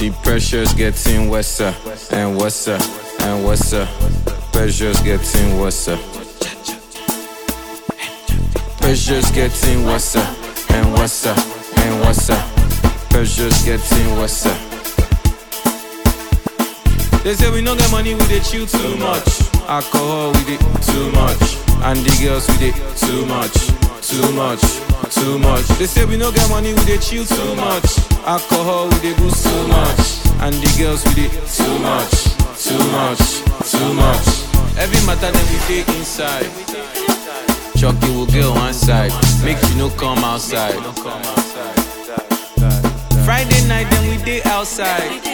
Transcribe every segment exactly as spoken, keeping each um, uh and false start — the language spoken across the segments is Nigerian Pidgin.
The pressure's getting worse and worse and worse. Pressure's getting worse. Pressure's getting worse and worse and worse. Pressure's getting worse. They say we don't get money, we dey chill too much. Alcohol, we dey too much. And the girls, we dey too much, too much, too much. They say we don't get money, we dey chill too much. Alcohol, we dey boost too much. And the girls, we dey too much, too much, too much. Every matter that we dey inside. Chucky will get one side, make you no come outside. Friday night, then we dey outside.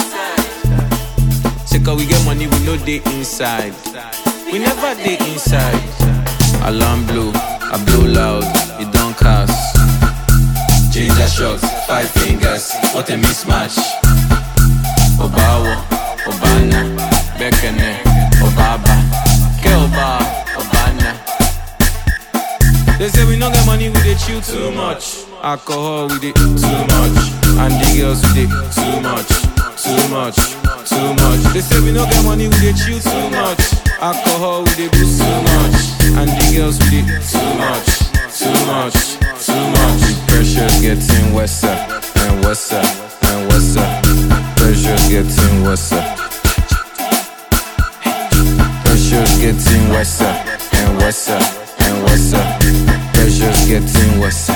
Say cause we get money, we no dey inside. We never dey inside. Alarm blow, I blow loud, it don't cast. Ginger shots, five fingers, what a mismatch. Obawo, Obana, Bekene, Obaba, Keoba, Obana. They say we don't get money, we dey chill too much. Alcohol, we dey too much. And the girls, we dey too much, too much, too much. They say we don't get money, we dey chill too much. Alcohol, we dey boost too much. And the girls, we dey too much, too much, too much. The pressure's getting worse and worse and worse. Pressure's getting worse. Pressure's getting worse and worse and worse. Pressure's getting worse.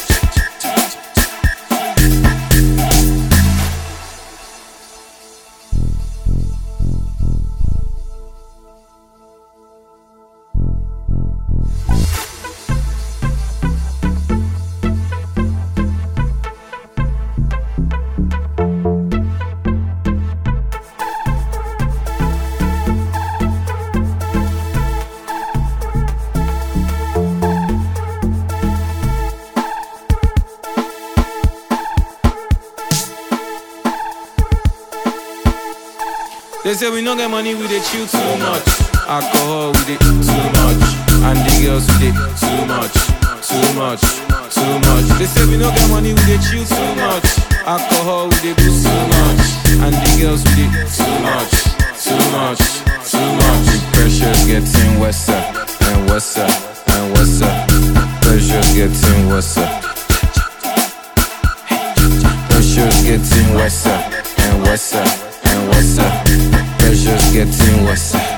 They say we don't get money, we dey chill too much. Alcohol, we dey too much. And the girls, we dey too much, too much, too much. They say we don't get money, we dey chill too much. Alcohol, we dey boost too much. And the girls, we dey too much, too much, too much. The pressure's getting worse and worse and worse. Pressure's getting worse. Pressure's getting worse and worse and worse. Pressure's getting worse.